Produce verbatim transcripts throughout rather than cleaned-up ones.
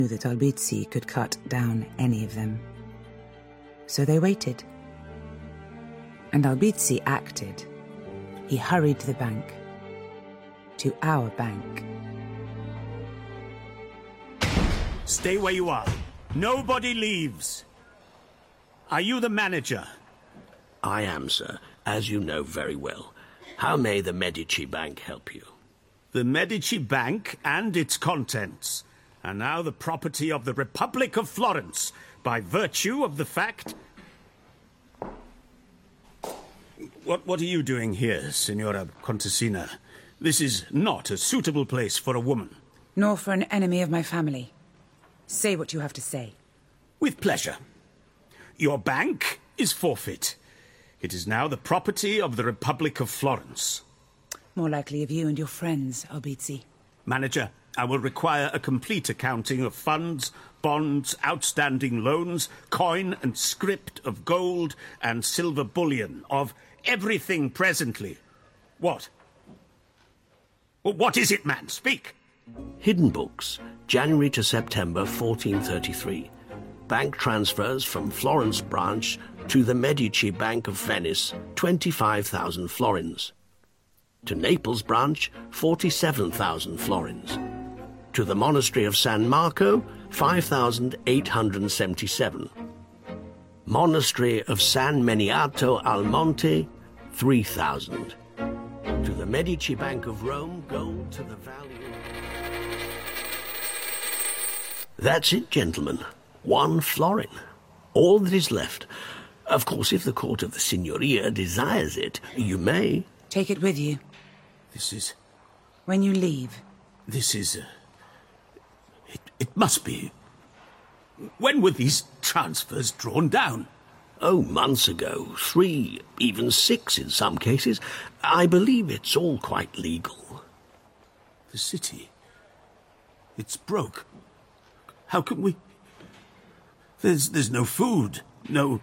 knew that Albizzi could cut down any of them. So they waited. And Albizzi acted. He hurried to the bank. To our bank. Stay where you are. Nobody leaves. Are you the manager? I am, sir, as you know very well. How may the Medici Bank help you? The Medici Bank and its contents are now the property of the Republic of Florence, by virtue of the fact... What, what are you doing here, Signora Contessina? This is not a suitable place for a woman. Nor for an enemy of my family. Say what you have to say. With pleasure. Your bank is forfeit. It is now the property of the Republic of Florence. More likely of you and your friends, Albizzi. Manager, I will require a complete accounting of funds, bonds, outstanding loans, coin and script of gold and silver bullion, of everything presently. What? What is it, man? Speak! Hidden books, January to September fourteen thirty-three. Bank transfers from Florence branch to the Medici Bank of Venice, twenty-five thousand florins. To Naples branch, forty-seven thousand florins. To the Monastery of San Marco, five thousand eight hundred seventy-seven. Monastery of San Miniato al Monte, three thousand. To the Medici Bank of Rome, gold to the value... That's it, gentlemen. One florin. All that is left. Of course, if the court of the Signoria desires it, you may... Take it with you. This is... When you leave. This is... Uh, it, it must be... When were these transfers drawn down? Oh, months ago. Three, even six in some cases. I believe it's all quite legal. The city... It's broke. How can we... There's, there's no food, no...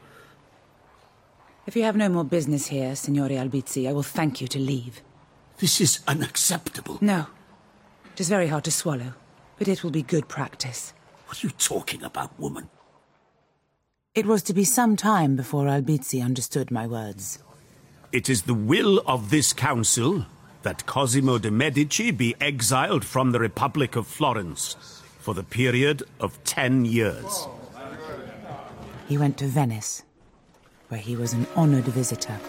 If you have no more business here, Signore Albizzi, I will thank you to leave. This is unacceptable. No. It is very hard to swallow, but it will be good practice. What are you talking about, woman? It was to be some time before Albizzi understood my words. It is the will of this council that Cosimo de' Medici be exiled from the Republic of Florence for the period of ten years. He went to Venice, where he was an honored visitor.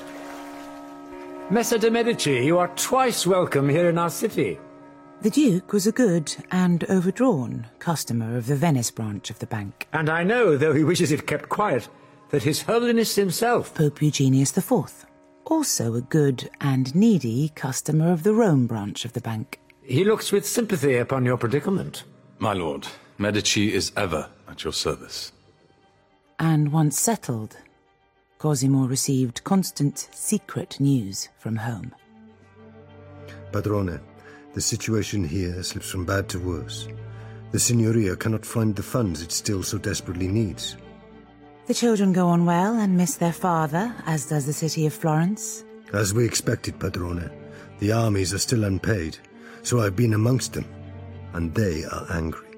Messer de' Medici, you are twice welcome here in our city. The Duke was a good and overdrawn customer of the Venice branch of the bank. And I know, though he wishes it kept quiet, that His Holiness himself... Pope Eugenius the Fourth, also a good and needy customer of the Rome branch of the bank. He looks with sympathy upon your predicament. My lord, Medici is ever at your service. And once settled, Cosimo received constant secret news from home. Padrone, the situation here slips from bad to worse. The Signoria cannot find the funds it still so desperately needs. The children go on well and miss their father, as does the city of Florence. As we expected, Padrone. The armies are still unpaid, so I've been amongst them, and they are angry.